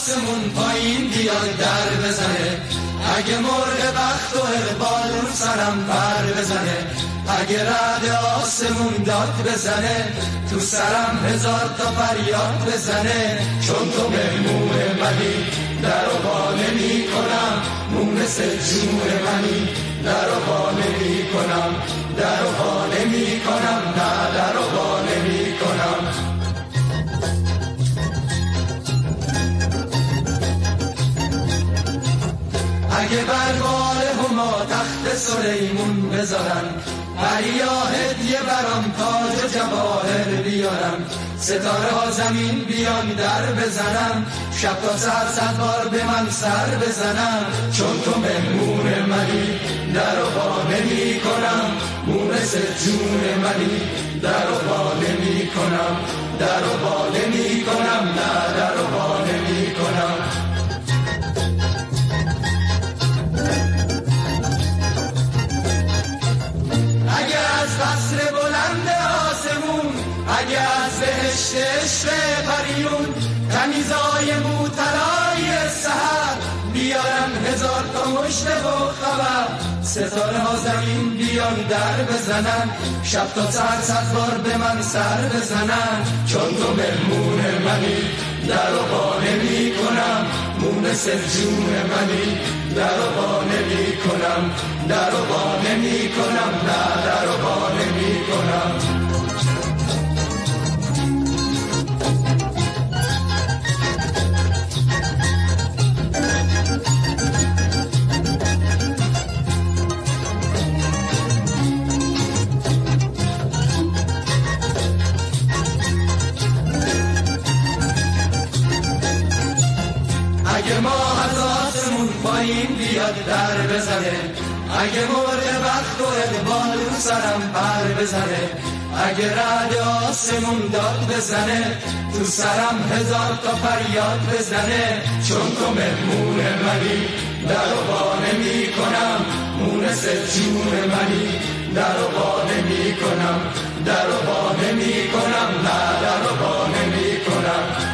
آسمون پایین بیاد در بزنه، اگه مرغ بخت و اقبال رو سرم پر بزنه، اگه رعد آسمون داد بزنه تو سرم هزار تا فریاد بزنه، چون تو مهمون منی در و با نمی کنم، مونس جون منی در و با نمی کنم، در و با نمی کنم، نه در و با نمی کنم. اگه بربال هما تخت سلیمون بذارن، دریا هدیه برام تاج و جواهر بیارم، ستاره ها زمین بیان در بزنم، شب تا سر 100 بار به من سر بزنم، چون تو مهمون منی در و با نمی کنم، مونس جون منی در و با نمی کنم، در و با نمی کنم، نه در و با نمی کنم. قصر بلند آسمون، اگه از بهشت عشق پریون، تمیزای موطلای سحر بیارن هزار تا مژده و خبر، ستاره ها زمین بیان در بزنن، شب تا سحر 100 بار به من سر بزنن، چون تو مهمون منی در و با نمی کنم، مونس جون منی در و با نمی کنم، در و با نمی کنم، نه در و با نمی کنم. اگه ما از آسمون پایین بیاد در بزنه، اگه مرغ بخت و اقبال رو سرم پر بزنه، اگه رعد آسمون داد بزنه تو سرم هزار تا فریاد بزنه، چون تو مهمون منی در و با نمی کنم، مونس جون منی در و با نمی کنم، در و با نمی کنم، نه در و با نمی کنم.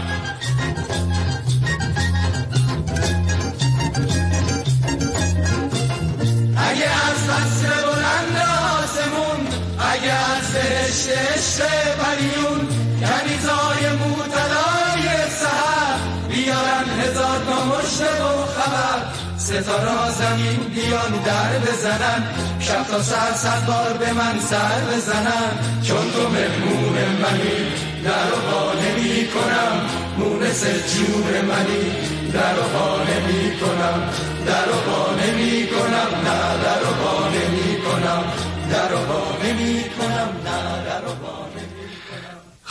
اگه از قصر بلند آسمون، اگه از بهشت عشق پریون، کنیزای موطلای سحر بیارن هزار تا مژده و خبر، ستاره ها زمین بیان در بزنن، شب تا سر 100 بار به من سر بزنن، چون تو مهمون منی در و با نمی کنم، مونس جون منی در و با نمی کنم، در و با